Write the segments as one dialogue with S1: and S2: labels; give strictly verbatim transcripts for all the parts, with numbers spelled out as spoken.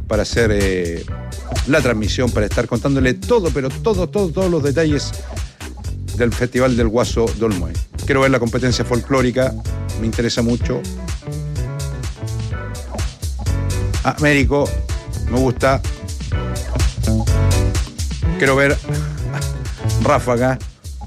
S1: para hacer eh, la transmisión, para estar contándole todo, pero todo, todo, todos los detalles del Festival del Guaso de Olmué. Quiero ver la competencia folclórica, me interesa mucho. Américo, me gusta. Quiero ver Ráfaga.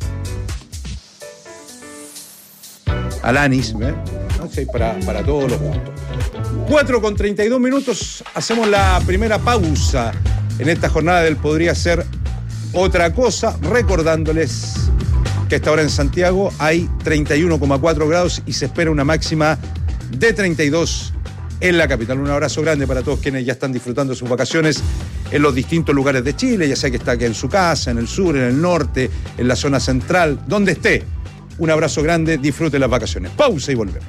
S1: Alanis, ¿eh? No sé, para, para todos los gustos. cuatro con treinta y dos minutos, hacemos la primera pausa en esta jornada del Podría Ser Otra Cosa, recordándoles que a esta hora en Santiago hay treinta y uno coma cuatro grados y se espera una máxima de treinta y dos en la capital. Un abrazo grande para todos quienes ya están disfrutando sus vacaciones en los distintos lugares de Chile, ya sea que está aquí en su casa, en el sur, en el norte, en la zona central, donde esté. Un abrazo grande, disfrute las vacaciones. Pausa y volvemos.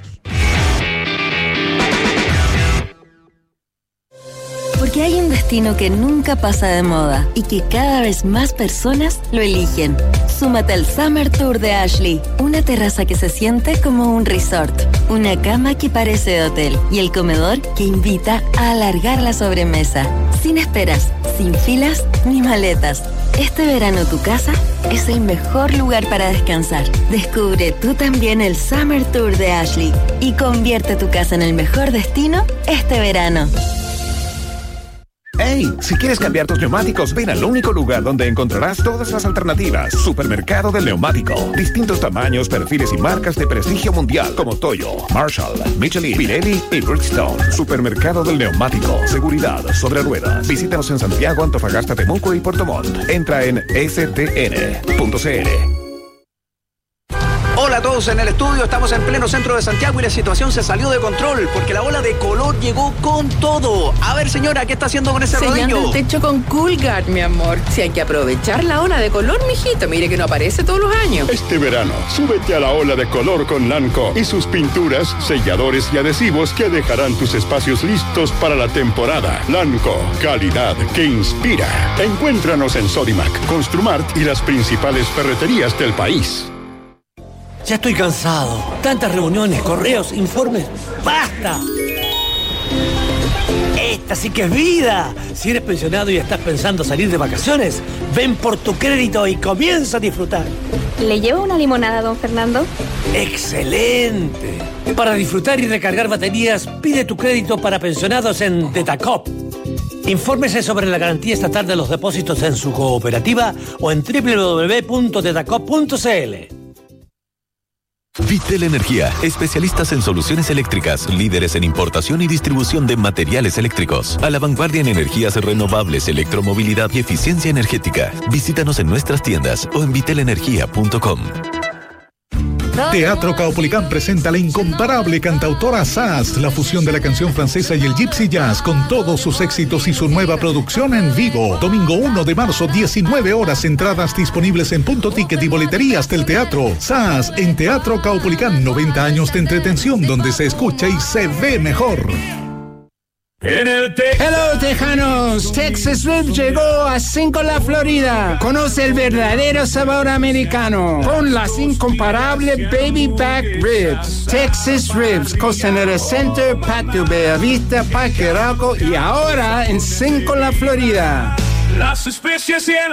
S2: Porque hay un destino que nunca pasa de moda y que cada vez más personas lo eligen. Súmate al Summer Tour de Ashley. Una terraza que se siente como un resort. Una cama que parece de hotel. Y el comedor que invita a alargar la sobremesa. Sin esperas, sin filas ni maletas. Este verano tu casa es el mejor lugar para descansar. Descubre tú también el Summer Tour de Ashley y convierte tu casa en el mejor destino este verano.
S3: ¡Hey! Si quieres cambiar tus neumáticos, ven al único lugar donde encontrarás todas las alternativas. Supermercado del Neumático. Distintos tamaños, perfiles y marcas de prestigio mundial como Toyo, Marshall, Michelin, Pirelli y Bridgestone. Supermercado del Neumático. Seguridad sobre ruedas. Visítanos en Santiago, Antofagasta, Temuco y Puerto Montt. Entra en ese te ene punto ce ele.
S4: Hola a todos en el estudio, estamos en pleno centro de Santiago y la situación se salió de control porque la ola de calor llegó con todo. A ver, señora, ¿qué está haciendo con ese
S5: Sellando
S4: rodillo?
S5: el techo con Coolguard, mi amor. Si hay que aprovechar la ola de color, mijito, mire que no aparece todos los años.
S6: Este verano, súbete a la ola de color con Lanco y sus pinturas, selladores y adhesivos que dejarán tus espacios listos para la temporada. Lanco, calidad que inspira. Encuéntranos en Sodimac, Construmart y las principales ferreterías del país.
S7: Ya estoy cansado. Tantas reuniones, correos, informes. ¡Basta! Esta sí que es vida. Si eres pensionado y estás pensando salir de vacaciones, ven por tu crédito y comienza a disfrutar.
S8: ¿Le llevo una limonada, don Fernando?
S7: ¡Excelente! Para disfrutar y recargar baterías, pide tu crédito para pensionados en Tetacop. Infórmese sobre la garantía estatal de los depósitos en su cooperativa o en doble u doble u doble u punto tetacop punto ce ele.
S9: Vitel Energía, especialistas en soluciones eléctricas, líderes en importación y distribución de materiales eléctricos, a la vanguardia en energías renovables, electromovilidad y eficiencia energética. Visítanos en nuestras tiendas o en vitel energía punto com.
S10: Teatro Caupolicán presenta la incomparable cantautora Sass, la fusión de la canción francesa y el gypsy jazz con todos sus éxitos y su nueva producción en vivo. Domingo uno de marzo, diecinueve horas, entradas disponibles en Punto Ticket y boleterías del teatro. Sass en Teatro Caupolicán, noventa años de entretención donde se escucha y se ve mejor.
S11: En el te- Hello, tejanos. Texas Ribs llegó a Cinco La Florida. Conoce el verdadero sabor americano con las incomparables Baby Back Ribs. Texas Ribs, Costanera Center, Patio Bellavista, Parque Arauco y ahora en Cinco La Florida.
S10: Las especies y el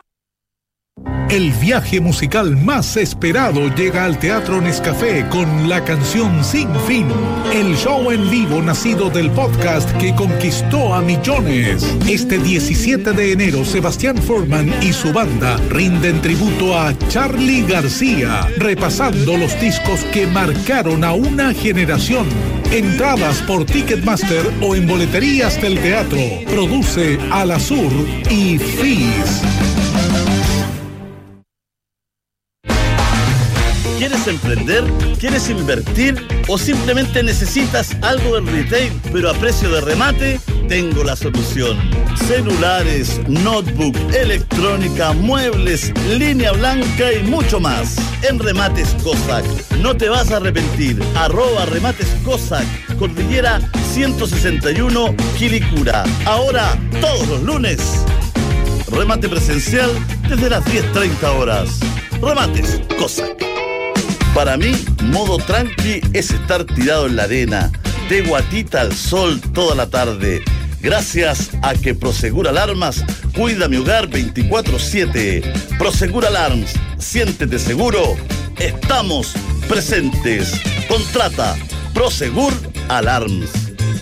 S10: El viaje musical más esperado llega al Teatro Nescafé con la canción Sin Fin, el show en vivo nacido del podcast que conquistó a millones. Este diecisiete de enero, Sebastián Forman y su banda rinden tributo a Charly García, repasando los discos que marcaron a una generación. Entradas por Ticketmaster o en boleterías del teatro. Produce Alasur y Fizz.
S12: ¿Quieres emprender? ¿Quieres invertir? ¿O simplemente necesitas algo de retail, pero a precio de remate? Tengo la solución. Celulares, notebook, electrónica, muebles, línea blanca y mucho más. En Remates Cossack. No te vas a arrepentir. Arroba Remates Cossack. Cordillera ciento sesenta y uno, Quilicura. Ahora, todos los lunes. Remate presencial desde las diez treinta horas. Remates Cossack. Para mí, modo tranqui es estar tirado en la arena, de guatita al sol toda la tarde, gracias a que Prosegur Alarmas cuida mi hogar veinticuatro siete. Prosegur Alarms, siéntete seguro, estamos presentes. Contrata Prosegur Alarms.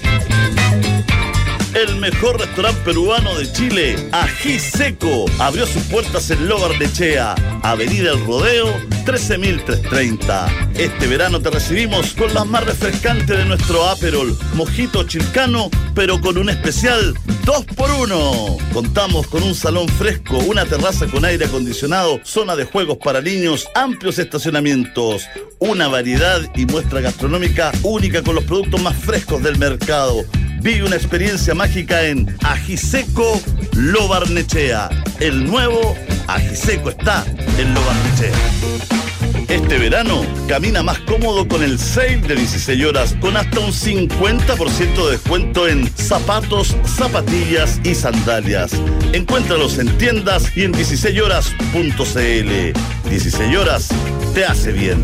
S12: El mejor restaurante peruano de Chile, Ají Seco, abrió sus puertas en Lo Barnechea, Avenida El Rodeo, trece mil trescientos treinta. Este verano te recibimos con las más refrescantes de nuestro Aperol, Mojito Chilcano, pero con un especial dos por uno. Contamos con un salón fresco, una terraza con aire acondicionado, zona de juegos para niños, amplios estacionamientos, una variedad y muestra gastronómica única con los productos más frescos del mercado. Vive una experiencia mágica en Ají Seco Lo Barnechea. El nuevo Ají Seco está en Lo Barnechea. Este verano, camina más cómodo con el sale de dieciséis horas, con hasta un cincuenta por ciento de descuento en zapatos, zapatillas y sandalias. Encuéntralos en tiendas y en dieciséis horas punto c l. dieciséis horas te hace bien.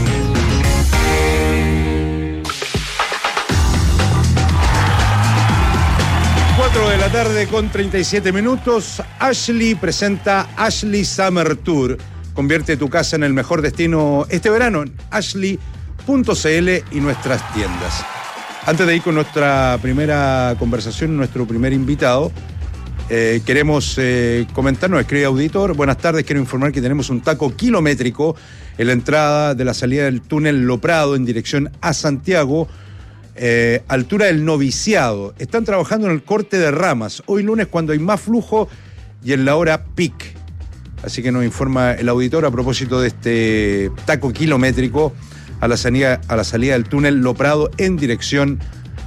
S1: cuatro de la tarde con treinta y siete minutos. Ashley presenta Ashley Summer Tour. Convierte tu casa en el mejor destino este verano en ashley punto c l y nuestras tiendas. Antes de ir con nuestra primera conversación, nuestro primer invitado, eh, queremos eh, comentar, nos escribe auditor, buenas tardes, quiero informar que tenemos un taco kilométrico en la entrada de la salida del túnel Lo Prado en dirección a Santiago, Eh, altura del Noviciado. Están trabajando en el corte de ramas, hoy lunes cuando hay más flujo y en la hora peak. Así que nos informa el auditor a propósito de este taco kilométrico a la salida, a la salida del túnel Lo Prado en dirección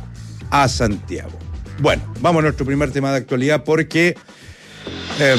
S1: a Santiago. Bueno, vamos a nuestro primer tema de actualidad porque eh,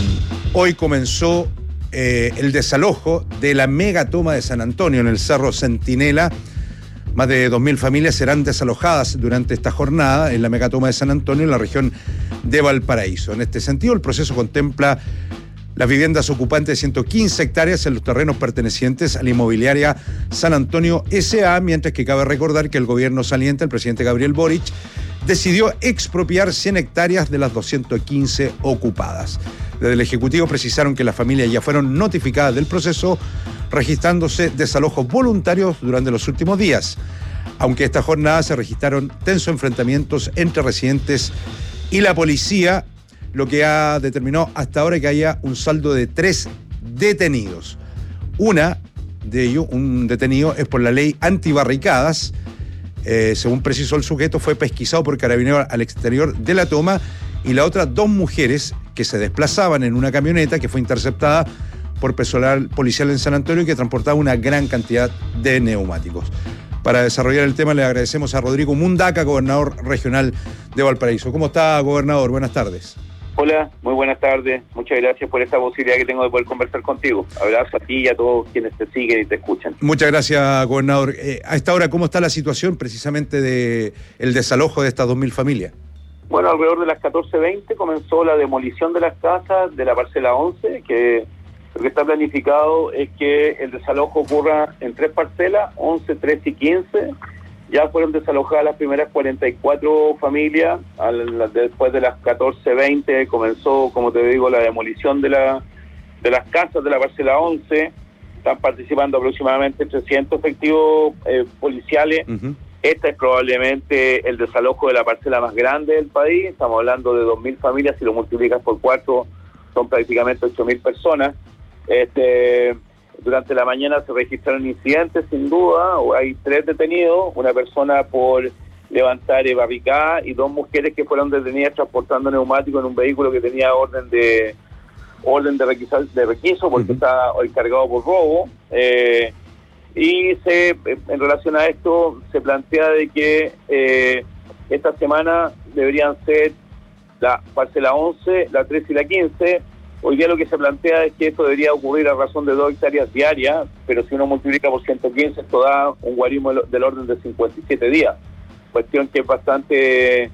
S1: hoy comenzó eh, el desalojo de la megatoma de San Antonio en el Cerro Centinela. Más de dos mil familias serán desalojadas durante esta jornada en la megatoma de San Antonio, en la región de Valparaíso. En este sentido, el proceso contempla las viviendas ocupantes de ciento quince hectáreas en los terrenos pertenecientes a la inmobiliaria San Antonio S A, mientras que cabe recordar que el gobierno saliente, el presidente Gabriel Boric, decidió expropiar cien hectáreas de las doscientas quince ocupadas. Desde el Ejecutivo precisaron que las familias ya fueron notificadas del proceso, registrándose desalojos voluntarios durante los últimos días. Aunque esta jornada se registraron tensos enfrentamientos entre residentes y la policía, lo que ha determinado hasta ahora que haya un saldo de tres detenidos. Una de ellos, un detenido, es por la ley antibarricadas. Eh, según precisó el sujeto, fue pesquisado por carabineros al exterior de la toma, y la otra, dos mujeres que se desplazaban en una camioneta que fue interceptada por personal policial en San Antonio y que transportaba una gran cantidad de neumáticos. Para desarrollar el tema le agradecemos a Rodrigo Mundaca, gobernador regional de Valparaíso. ¿Cómo está, gobernador? Buenas tardes.
S13: Hola, muy buenas tardes. Muchas gracias por esta posibilidad que tengo de poder conversar contigo. Abrazo a ti y a todos quienes te siguen y te escuchan.
S1: Muchas gracias, gobernador. Eh, a esta hora, ¿cómo está la situación precisamente de el desalojo de estas dos mil familias?
S13: Bueno, alrededor de las catorce veinte comenzó la demolición de las casas de la parcela once, que lo que está planificado es que el desalojo ocurra en tres parcelas, once, trece y quince. Ya fueron desalojadas las primeras cuarenta y cuatro familias. Al, después de las catorce veinte comenzó, como te digo, la demolición de, la, de las casas de la parcela once. Están participando aproximadamente trescientos efectivos eh, policiales. Uh-huh. Este es probablemente el desalojo de la parcela más grande del país. Estamos hablando de dos mil familias. Si lo multiplicas por cuatro, son prácticamente ocho mil personas. Este... Durante la mañana se registraron incidentes, sin duda. Hay tres detenidos, una persona por levantar barricadas y dos mujeres que fueron detenidas transportando neumáticos en un vehículo que tenía orden de orden de requiso, de requiso porque uh-huh. está hoy cargado por robo. Eh, y se en relación a esto se plantea de que eh, esta semana deberían ser la parcela once, la trece y la quince. Hoy día lo que se plantea es que esto debería ocurrir a razón de dos hectáreas diarias, pero si uno multiplica por ciento quince, esto da un guarismo del orden de cincuenta y siete días. Cuestión que es bastante,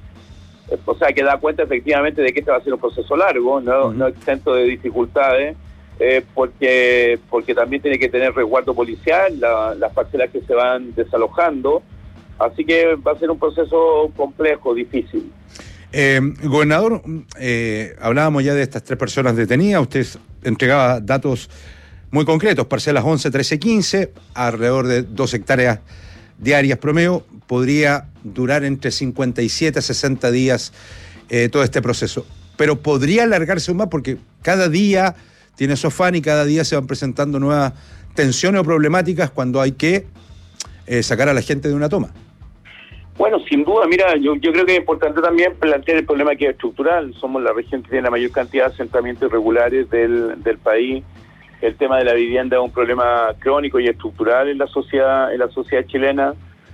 S13: o sea, que da cuenta efectivamente de que este va a ser un proceso largo, no, uh-huh. no exento de dificultades, eh, porque porque también tiene que tener resguardo policial, la, las parcelas que se van desalojando, así que va a ser un proceso complejo, difícil.
S1: Eh, gobernador, eh, hablábamos ya de estas tres personas detenidas, usted entregaba datos muy concretos, parcelas once, trece, quince, alrededor de dos hectáreas diarias promedio, podría durar entre cincuenta y siete a sesenta días eh, todo este proceso, pero podría alargarse aún más porque cada día tiene su afán y cada día se van presentando nuevas tensiones o problemáticas cuando hay que eh, sacar a la gente de una toma.
S13: Bueno, sin duda, mira, yo, yo creo que es importante también plantear el problema que es estructural. Somos la región que tiene la mayor cantidad de asentamientos irregulares del, del país. El tema de la vivienda es un problema crónico y estructural en la sociedad, en la sociedad chilena.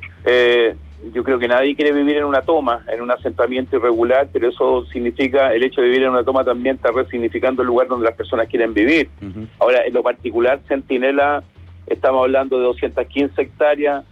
S13: Eh, yo creo que nadie quiere vivir en una toma, en un asentamiento irregular, pero eso significa, el hecho de vivir en una toma también está resignificando el lugar donde las personas quieren vivir. Uh-huh. Ahora, en lo particular, Centinela, estamos hablando de doscientas quince hectáreas,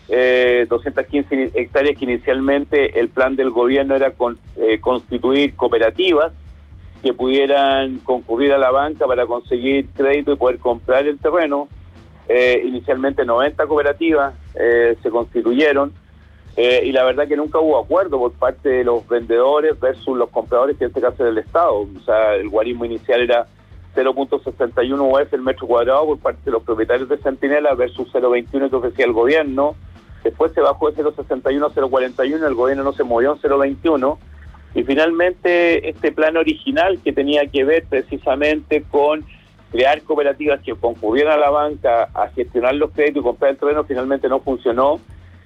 S13: Eh, doscientas quince hectáreas que inicialmente el plan del gobierno era con, eh, constituir cooperativas que pudieran concurrir a la banca para conseguir crédito y poder comprar el terreno. Eh, inicialmente noventa cooperativas eh, se constituyeron eh, y la verdad que nunca hubo acuerdo por parte de los vendedores versus los compradores, que en este caso era el Estado. O sea, el guarismo inicial era cero punto sesenta y uno U F el metro cuadrado por parte de los propietarios de Centinela versus cero punto veintiuno que ofrecía el gobierno. Después se bajó de cero punto sesenta y uno a cero punto cuarenta y uno, el gobierno no se movió en cero punto veintiuno, y finalmente este plan original que tenía que ver precisamente con crear cooperativas que concurrieran a la banca a gestionar los créditos y comprar el terreno, finalmente no funcionó,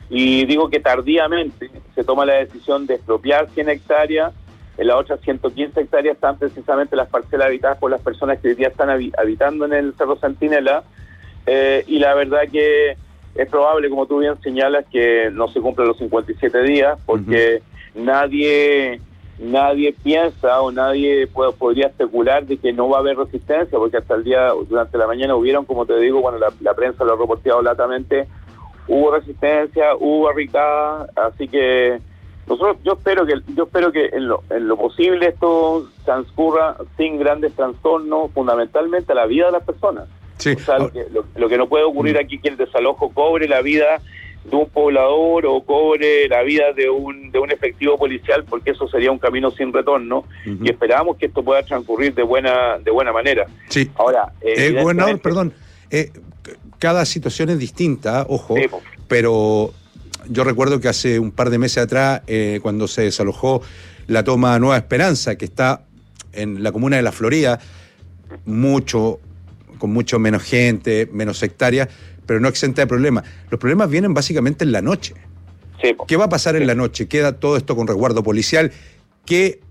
S13: y digo que tardíamente se toma la decisión de expropiar cien hectáreas, en las otras ciento quince hectáreas están precisamente las parcelas habitadas por las personas que hoy día están habitando en el Cerro Centinela, eh, y la verdad que es probable, como tú bien señalas, que no se cumplan los cincuenta y siete días, porque uh-huh. nadie nadie piensa o nadie puede, podría especular de que no va a haber resistencia, porque hasta el día, durante la mañana hubieron, como te digo, cuando la, la prensa lo ha reportado latamente, hubo resistencia, hubo barricadas, así que nosotros, yo espero que yo espero que en lo, en lo posible esto transcurra sin grandes trastornos, fundamentalmente a la vida de las personas. Sí. O sea, lo que, lo, lo que no puede ocurrir aquí es que el desalojo cobre la vida de un poblador o cobre la vida de un de un efectivo policial, porque eso sería un camino sin retorno, uh-huh. y esperamos que esto pueda transcurrir de buena de buena manera.
S1: Sí.
S13: Ahora,
S1: eh, gobernador, perdón, eh, cada situación es distinta, ojo, sí, pues. Pero yo recuerdo que hace un par de meses atrás, eh, cuando se desalojó la toma Nueva Esperanza, que está en la comuna de La Florida, mucho con mucho menos gente, menos hectáreas, pero no exenta de problemas. Los problemas vienen básicamente en la noche. Sí, ¿qué va a pasar sí. en la noche? ¿Queda todo esto con resguardo policial? ¿Qué,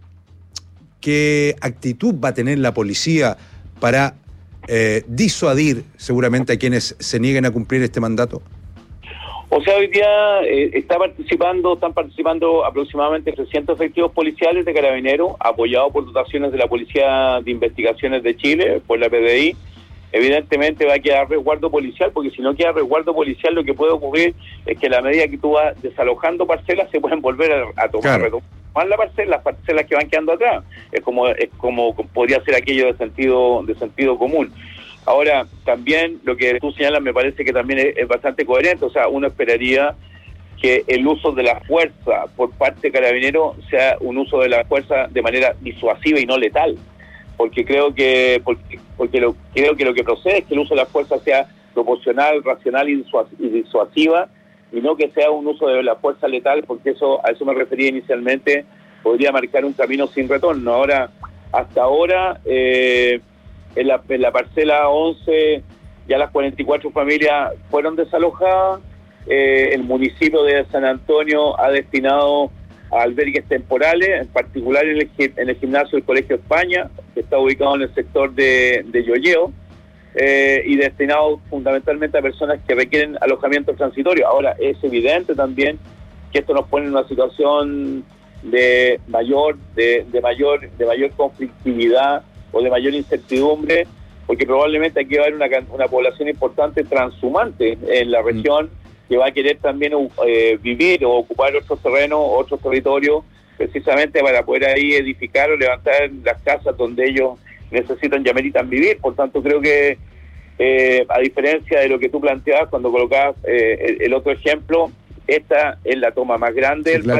S1: qué actitud va a tener la policía para eh, disuadir seguramente a quienes se nieguen a cumplir este mandato?
S13: O sea, hoy día eh, está participando, están participando aproximadamente trescientos efectivos policiales de Carabineros, apoyados por dotaciones de la Policía de Investigaciones de Chile, por la P D I. Evidentemente va a quedar resguardo policial, porque si no queda resguardo policial, lo que puede ocurrir es que a la medida que tú vas desalojando parcelas, se pueden volver a, a tomar, claro. retomar la parcela, las parcelas que van quedando atrás. Es como es como podría ser aquello de sentido de sentido común. Ahora, también lo que tú señalas me parece que también es, es bastante coherente. O sea, uno esperaría que el uso de la fuerza por parte de Carabineros sea un uso de la fuerza de manera disuasiva y no letal. Porque creo que porque, porque lo, creo que lo que procede es que el uso de la fuerza sea proporcional, racional y disuasiva, y no que sea un uso de la fuerza letal, porque eso a eso me refería inicialmente, podría marcar un camino sin retorno. Ahora, hasta ahora, eh, en, la, en la parcela once, ya las cuarenta y cuatro familias fueron desalojadas, eh, el municipio de San Antonio ha destinado a albergues temporales, en particular en el, en el gimnasio del Colegio España, que está ubicado en el sector de, de Yoyeo, eh, y destinado fundamentalmente a personas que requieren alojamiento transitorio. Ahora, es evidente también que esto nos pone en una situación de mayor, de, de mayor, de mayor conflictividad o de mayor incertidumbre, porque probablemente aquí va a haber una, una población importante transhumante en la región, mm. que va a querer también eh, vivir o ocupar otros terrenos, otros territorios, precisamente para poder ahí edificar o levantar las casas donde ellos necesitan y ameritan vivir. Por tanto, creo que, eh, a diferencia de lo que tú planteabas cuando colocabas eh, el, el otro ejemplo, esta es la toma más grande sí, del claro. país,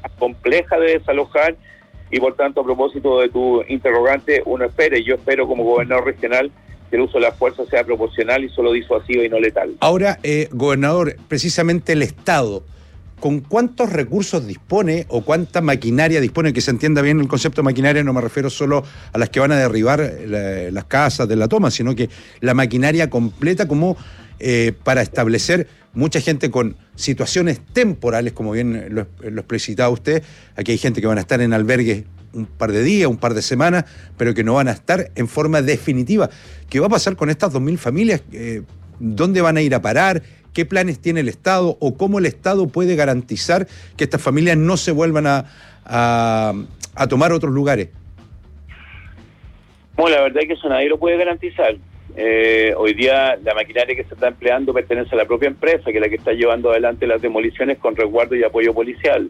S13: compleja de desalojar y por tanto, a propósito de tu interrogante, uno espera, y yo espero como gobernador regional, que el uso de la fuerza sea proporcional y solo disuasivo y no letal.
S1: Ahora, eh, gobernador, precisamente el Estado, ¿con cuántos recursos dispone o cuánta maquinaria dispone? Que se entienda bien el concepto de maquinaria, no me refiero solo a las que van a derribar la, las casas de la toma, sino que la maquinaria completa como eh, para establecer mucha gente con situaciones temporales, como bien lo, lo explicitaba usted. Aquí hay gente que van a estar en albergues un par de días, un par de semanas, pero que no van a estar en forma definitiva. ¿Qué va a pasar con estas dos mil familias? Eh, ¿Dónde van a ir a parar? ¿Qué planes tiene el Estado? ¿O cómo el Estado puede garantizar que estas familias no se vuelvan a, a, a tomar otros lugares?
S13: Bueno, la verdad es que eso nadie lo puede garantizar. Eh, hoy día la maquinaria que se está empleando pertenece a la propia empresa, que es la que está llevando adelante las demoliciones con resguardo y apoyo policial.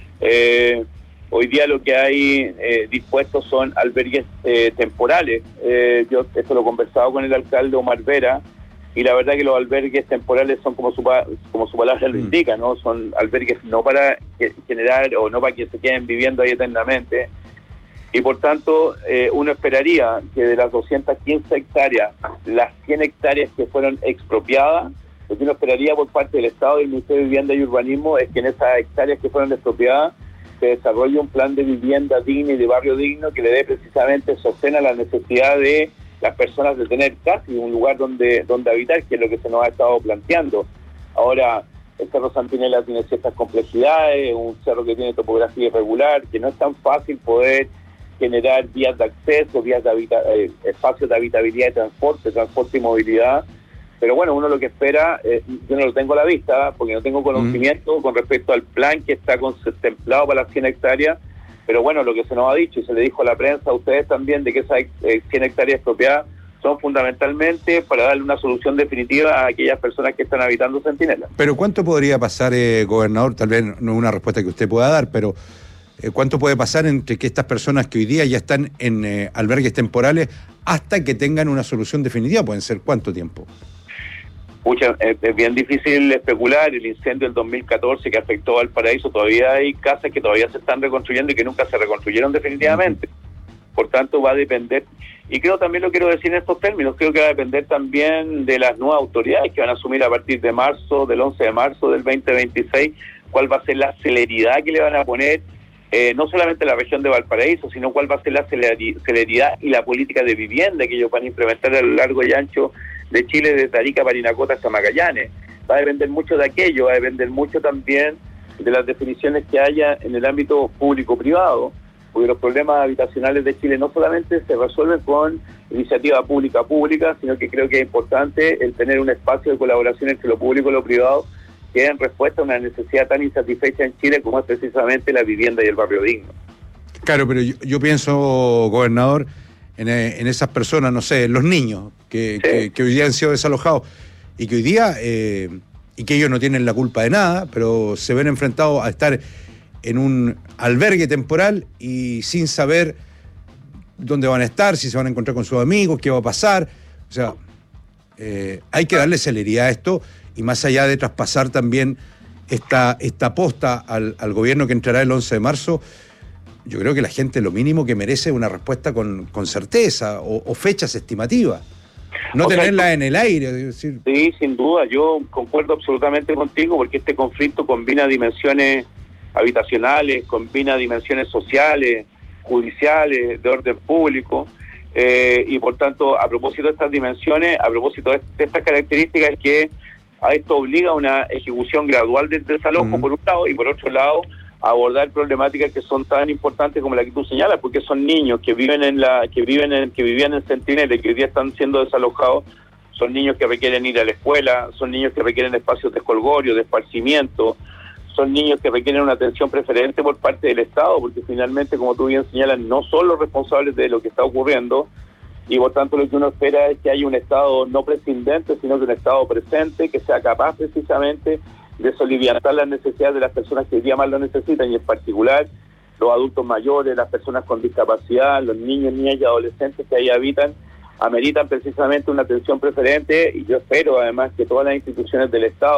S13: Eh, hoy día lo que hay eh, dispuestos son albergues eh, temporales. Eh, yo esto lo he conversado con el alcalde Omar Vera, y la verdad que los albergues temporales son como su, como su palabra lo indica, ¿no? Son albergues no para generar o no para que se queden viviendo ahí eternamente. Y por tanto, eh, uno esperaría que de las doscientas quince hectáreas, las cien hectáreas que fueron expropiadas, lo que uno esperaría por parte del Estado y del Ministerio de Vivienda y Urbanismo es que en esas hectáreas que fueron expropiadas se desarrolle un plan de vivienda digna y de barrio digno que le dé precisamente sostén a la necesidad de las personas de tener casi un lugar donde, donde habitar, que es lo que se nos ha estado planteando. Ahora, el Cerro Santinela tiene ciertas complejidades, un cerro que tiene topografía irregular, que no es tan fácil poder generar vías de acceso, vías de habita eh, espacios de habitabilidad y transporte, transporte y movilidad. Pero bueno, uno lo que espera, eh, yo no lo tengo a la vista, porque no tengo conocimiento mm. con respecto al plan que está contemplado para las cien hectáreas, pero bueno, lo que se nos ha dicho y se le dijo a la prensa, a ustedes también, de que esas eh, cien hectáreas expropiadas son fundamentalmente para darle una solución definitiva a aquellas personas que están habitando Centinela.
S1: Pero ¿cuánto podría pasar, eh, gobernador? Tal vez no es una respuesta que usted pueda dar, pero eh, ¿cuánto puede pasar entre que estas personas que hoy día ya están en eh, albergues temporales hasta que tengan una solución definitiva? ¿Pueden ser cuánto tiempo?
S13: Pucha, es, es bien difícil especular. El incendio del dos mil catorce que afectó a Valparaíso, todavía hay casas que todavía se están reconstruyendo y que nunca se reconstruyeron definitivamente. Uh-huh. Por tanto, va a depender, y creo también lo quiero decir en estos términos, creo que va a depender también de las nuevas autoridades que van a asumir a partir de marzo, del once de marzo del veinte veintiséis, cuál va a ser la celeridad que le van a poner, eh, no solamente a la región de Valparaíso, sino cuál va a ser la celeridad y la política de vivienda que ellos van a implementar a lo largo y ancho de Chile, de Arica, Parinacota hasta Magallanes. Va a depender mucho de aquello, va a depender mucho también de las definiciones que haya en el ámbito público-privado, porque los problemas habitacionales de Chile no solamente se resuelven con iniciativa pública-pública, sino que creo que es importante el tener un espacio de colaboración entre lo público y lo privado que den respuesta a una necesidad tan insatisfecha en Chile como es precisamente la vivienda y el barrio digno.
S1: Claro, pero yo, yo pienso, gobernador, en, en esas personas, no sé, los niños que, sí. que, que hoy día han sido desalojados y que hoy día, eh, y que ellos no tienen la culpa de nada, pero se ven enfrentados a estar en un albergue temporal y sin saber dónde van a estar, si se van a encontrar con sus amigos, qué va a pasar. O sea, eh, hay que darle celeridad a esto y más allá de traspasar también esta, esta posta al, al gobierno que entrará el once de marzo, yo creo que la gente lo mínimo que merece es una respuesta con, con certeza o, o fechas estimativas. No o tenerla sea, en el aire. Decir.
S13: Sí, sin duda, yo concuerdo absolutamente contigo porque este conflicto combina dimensiones habitacionales, combina dimensiones sociales, judiciales, de orden público, eh, y por tanto, a propósito de estas dimensiones, a propósito de, de estas características, es que a esto obliga una ejecución gradual del desalojo, uh-huh. por un lado, y por otro lado, a abordar problemáticas que son tan importantes como la que tú señalas, porque son niños que viven en la, que viven en, que vivían en Centinela y que hoy día están siendo desalojados, son niños que requieren ir a la escuela, son niños que requieren espacios de escolgorio, de esparcimiento, son niños que requieren una atención preferente por parte del Estado, porque finalmente, como tú bien señalas, no son los responsables de lo que está ocurriendo, y por tanto lo que uno espera es que haya un Estado no prescindente, sino que un Estado presente, que sea capaz precisamente de soliviantar las necesidades de las personas que hoy día más lo necesitan, y en particular los adultos mayores, las personas con discapacidad, los niños, niñas y adolescentes que ahí habitan, ameritan precisamente una atención preferente, y yo espero además que todas las instituciones del Estado,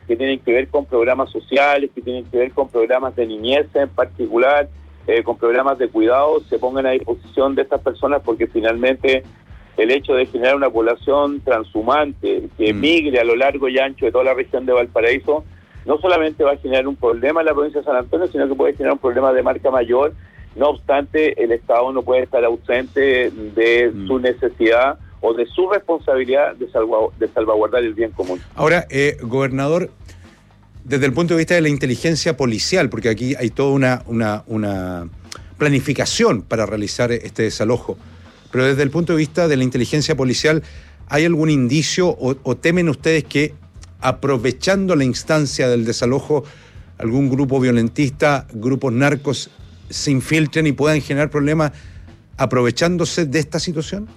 S13: que tienen que ver con programas sociales, que tienen que ver con programas de niñez en particular, eh, con programas de cuidado, se pongan a disposición de estas personas, porque finalmente el hecho de generar una población transhumante que mm. migre a lo largo y ancho de toda la región de Valparaíso, no solamente va a generar un problema en la provincia de San Antonio, sino que puede generar un problema de marca mayor. No obstante, el Estado no puede estar ausente de mm. su necesidad o de su responsabilidad de, salva, de salvaguardar el bien común.
S1: Ahora, eh, gobernador, desde el punto de vista de la inteligencia policial, porque aquí hay toda una, una, una planificación para realizar este desalojo, pero desde el punto de vista de la inteligencia policial, ¿hay algún indicio o, o temen ustedes que, aprovechando la instancia del desalojo, algún grupo violentista, grupos narcos, se infiltren y puedan generar problemas aprovechándose de esta situación?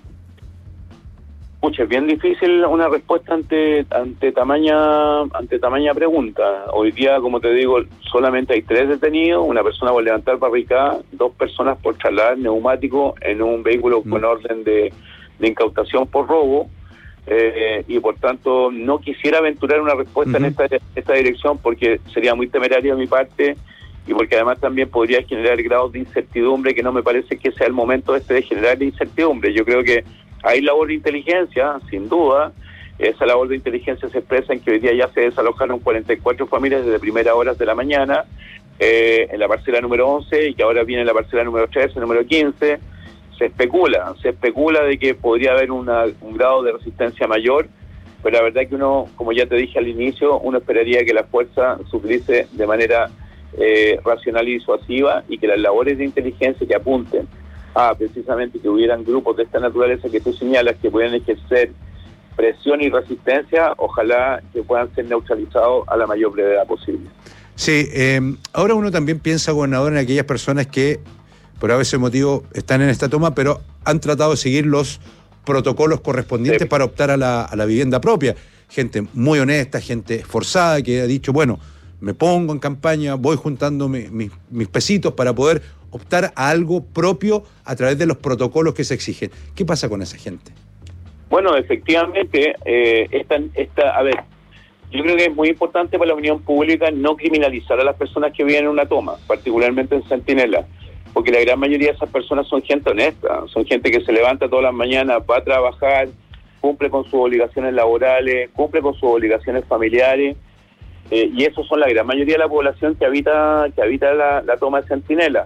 S13: Pucha, es bien difícil una respuesta ante ante tamaña ante tamaña pregunta. Hoy día, como te digo, solamente hay tres detenidos, una persona por levantar barricada, dos personas por trasladar neumático en un vehículo mm. con orden de, de incautación por robo, eh, y por tanto no quisiera aventurar una respuesta uh-huh. en esta, esta dirección, porque sería muy temerario de mi parte, y porque además también podría generar grados de incertidumbre que no me parece que sea el momento este de generar incertidumbre. Yo creo que hay labor de inteligencia, sin duda. Esa labor de inteligencia se expresa en que hoy día ya se desalojaron cuarenta y cuatro familias desde primeras horas de la mañana, eh, en la parcela número once, y que ahora viene la parcela número trece, número quince. Se especula, se especula de que podría haber una, un grado de resistencia mayor, pero la verdad que uno, como ya te dije al inicio, uno esperaría que la fuerza se utilice de manera eh, racional y disuasiva, y que las labores de inteligencia que apunten a precisamente que hubieran grupos de esta naturaleza que tú señalas que pueden ejercer presión y resistencia, ojalá que puedan ser neutralizados a la mayor brevedad posible.
S1: Sí, eh, ahora uno también piensa, gobernador, en aquellas personas que por a veces motivo están en esta toma, pero han tratado de seguir los protocolos correspondientes sí. para optar a la, a la vivienda propia. Gente muy honesta, gente esforzada, que ha dicho, bueno, me pongo en campaña, voy juntando mi, mi, mis pesitos para poder optar a algo propio a través de los protocolos que se exigen. ¿Qué pasa con esa gente?
S13: Bueno, efectivamente, eh, esta, esta, a ver, yo creo que es muy importante para la opinión pública no criminalizar a las personas que viven en una toma, particularmente en Centinela, porque la gran mayoría de esas personas son gente honesta, son gente que se levanta todas las mañanas, va a trabajar, cumple con sus obligaciones laborales, cumple con sus obligaciones familiares, eh, y esos son la gran mayoría de la población que habita que habita la, la toma de Centinela.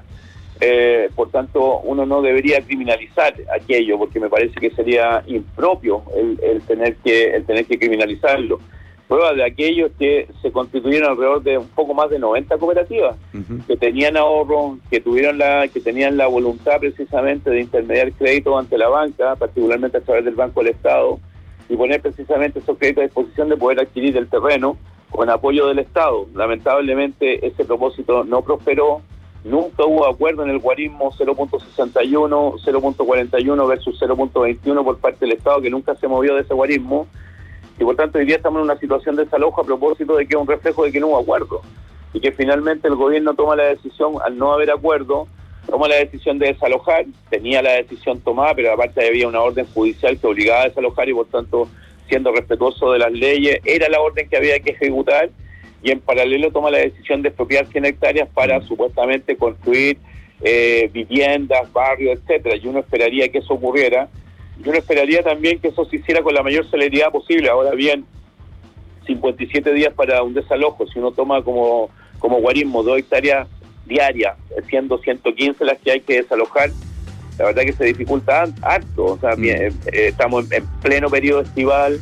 S13: Eh, por tanto, uno no debería criminalizar aquello, porque me parece que sería impropio el, el tener que el tener que criminalizarlo. Prueba de aquello es que se constituyeron alrededor de un poco más de noventa cooperativas uh-huh. que tenían ahorro, que tuvieron la que tenían la voluntad precisamente de intermediar crédito ante la banca, particularmente a través del Banco del Estado, y poner precisamente esos créditos a disposición de poder adquirir el terreno con apoyo del Estado. Lamentablemente ese propósito no prosperó. Nunca hubo acuerdo en el guarismo cero punto sesenta y uno, cero punto cuarenta y uno versus cero punto veintiuno por parte del Estado, que nunca se movió de ese guarismo, y por tanto hoy día estamos en una situación de desalojo a propósito de que es un reflejo de que no hubo acuerdo, y que finalmente el gobierno toma la decisión, al no haber acuerdo, toma la decisión de desalojar. Tenía la decisión tomada, pero aparte había una orden judicial que obligaba a desalojar, y por tanto, siendo respetuoso de las leyes, era la orden que había que ejecutar, y en paralelo toma la decisión de expropiar cien hectáreas para supuestamente construir eh, viviendas, barrios, etcétera. Y uno esperaría que eso ocurriera, y uno esperaría también que eso se hiciera con la mayor celeridad posible. Ahora bien, cincuenta y siete días para un desalojo, si uno toma como, como guarismo dos hectáreas diarias, siendo ciento quince las que hay que desalojar, la verdad que se dificulta harto. O sea, mm. bien, eh, estamos en, en pleno periodo estival,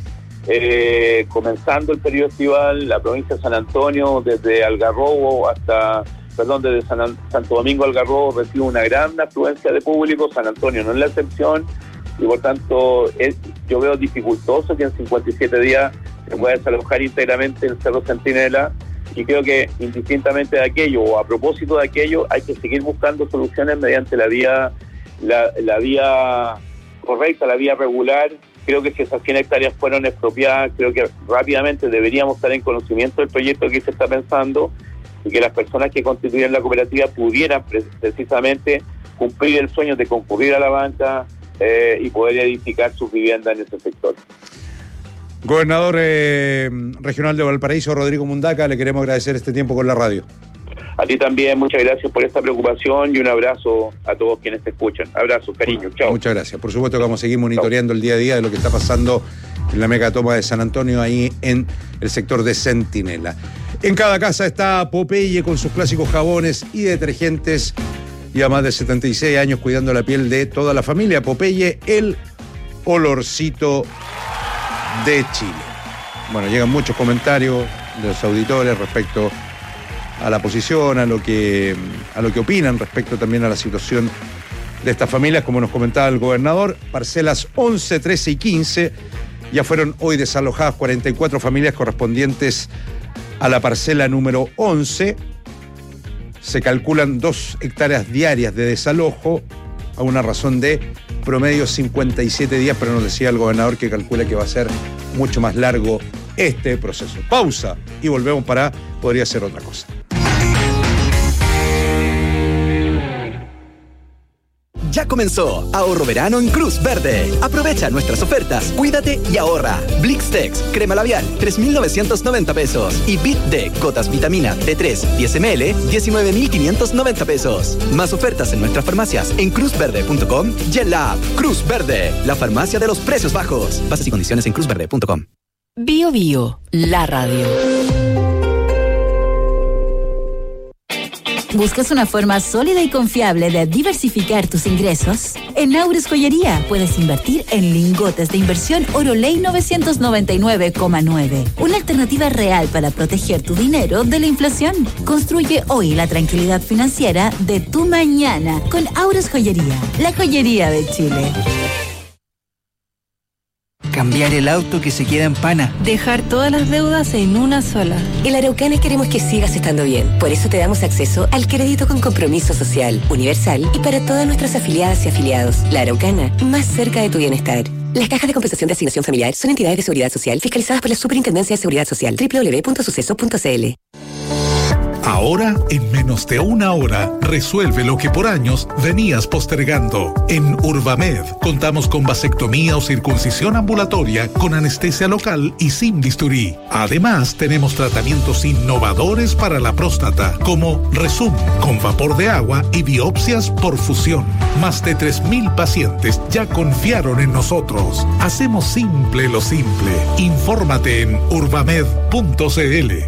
S13: Eh, comenzando el periodo estival. La provincia de San Antonio, desde Algarrobo hasta, perdón, desde San, Santo Domingo a Algarrobo, recibe una gran afluencia de público. San Antonio no es la excepción, y por tanto es, yo veo dificultoso que en cincuenta y siete días se pueda desalojar íntegramente el Cerro Centinela, y creo que indistintamente de aquello o a propósito de aquello hay que seguir buscando soluciones mediante la vía la, la vía correcta, la vía regular. Creo que si esas cien hectáreas fueron expropiadas, creo que rápidamente deberíamos estar en conocimiento del proyecto que se está pensando, y que las personas que constituyen la cooperativa pudieran pre- precisamente cumplir el sueño de concurrir a la banca eh, y poder edificar sus viviendas en ese sector.
S1: Gobernador eh, regional de Valparaíso, Rodrigo Mundaca, le queremos agradecer este tiempo con la radio.
S13: A ti también, muchas gracias por esta preocupación y un abrazo a todos quienes te escuchan. Abrazos, cariño, chao.
S1: Muchas gracias. Por supuesto que vamos a seguir monitoreando el día a día de lo que está pasando en la megatoma de San Antonio, ahí en el sector de Centinela. En cada casa está Popeye con sus clásicos jabones y detergentes, y a más de setenta y seis años cuidando la piel de toda la familia. Popeye, el olorcito de Chile. Bueno, llegan muchos comentarios de los auditores respecto a la posición, a lo que a lo que opinan respecto también a la situación de estas familias, como nos comentaba el gobernador. Parcelas once, trece y quince ya fueron hoy desalojadas cuarenta y cuatro familias correspondientes a la parcela número once. Se calculan dos hectáreas diarias de desalojo a una razón de promedio cincuenta y siete días, pero nos decía el gobernador que calcula que va a ser mucho más largo este proceso. Pausa y volvemos para Podría Ser Otra Cosa.
S4: Ya comenzó Ahorro Verano en Cruz Verde. Aprovecha nuestras ofertas, cuídate y ahorra. Blixtex, crema labial, tres mil novecientos noventa pesos. Y Bit D, gotas vitamina D tres, diez mililitros, diecinueve mil quinientos noventa pesos. Más ofertas en nuestras farmacias en cruz verde punto com y en la app Cruz Verde, la farmacia de los precios bajos. Bases y condiciones en cruz verde punto com.
S2: Bio Bio, la radio.
S14: ¿Buscas una forma sólida y confiable de diversificar tus ingresos? En Aures Joyería puedes invertir en lingotes de inversión Oroley novecientos noventa y nueve coma nueve. Una alternativa real para proteger tu dinero de la inflación. Construye hoy la tranquilidad financiera de tu mañana con Aures Joyería, la joyería de Chile.
S15: Cambiar el auto que se queda en pana.
S16: Dejar todas las deudas en una sola.
S17: En Araucana queremos que sigas estando bien. Por eso te damos acceso al crédito con compromiso social, universal y para todas nuestras afiliadas y afiliados. La Araucana, más cerca de tu bienestar. Las cajas de compensación de asignación familiar son entidades de seguridad social fiscalizadas por la Superintendencia de Seguridad Social. doble u doble u doble u punto suceso punto c l.
S10: Ahora, en menos de una hora, resuelve lo que por años venías postergando. En Urbamed contamos con vasectomía o circuncisión ambulatoria con anestesia local y sin bisturí. Además, tenemos tratamientos innovadores para la próstata, como Resum, con vapor de agua y biopsias por fusión. Más de tres mil pacientes ya confiaron en nosotros. Hacemos simple lo simple. Infórmate en urbamed punto c l.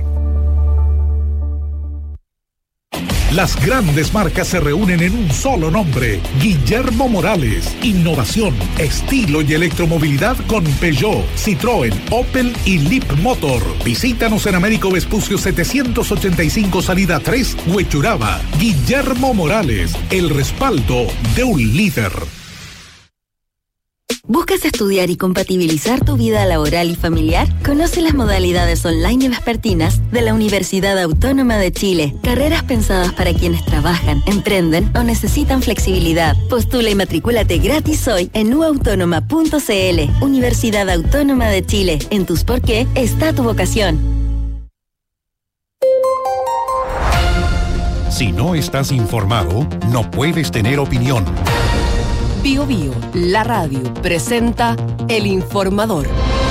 S10: Las grandes marcas se reúnen en un solo nombre. Guillermo Morales. Innovación, estilo y electromovilidad con Peugeot, Citroën, Opel y Leap Motor. Visítanos en Américo Vespucio setecientos ochenta y cinco, salida tres, Huechuraba. Guillermo Morales, el respaldo de un líder.
S2: ¿Buscas estudiar y compatibilizar tu vida laboral y familiar? Conoce las modalidades online y vespertinas de la Universidad Autónoma de Chile. Carreras pensadas para quienes trabajan, emprenden o necesitan flexibilidad. Postula y matricúlate gratis hoy en u autónoma punto c l. Universidad Autónoma de Chile. En tus por qué está tu vocación.
S18: Si no estás informado, no puedes tener opinión.
S19: Bio Bio, la radio, presenta El Informador.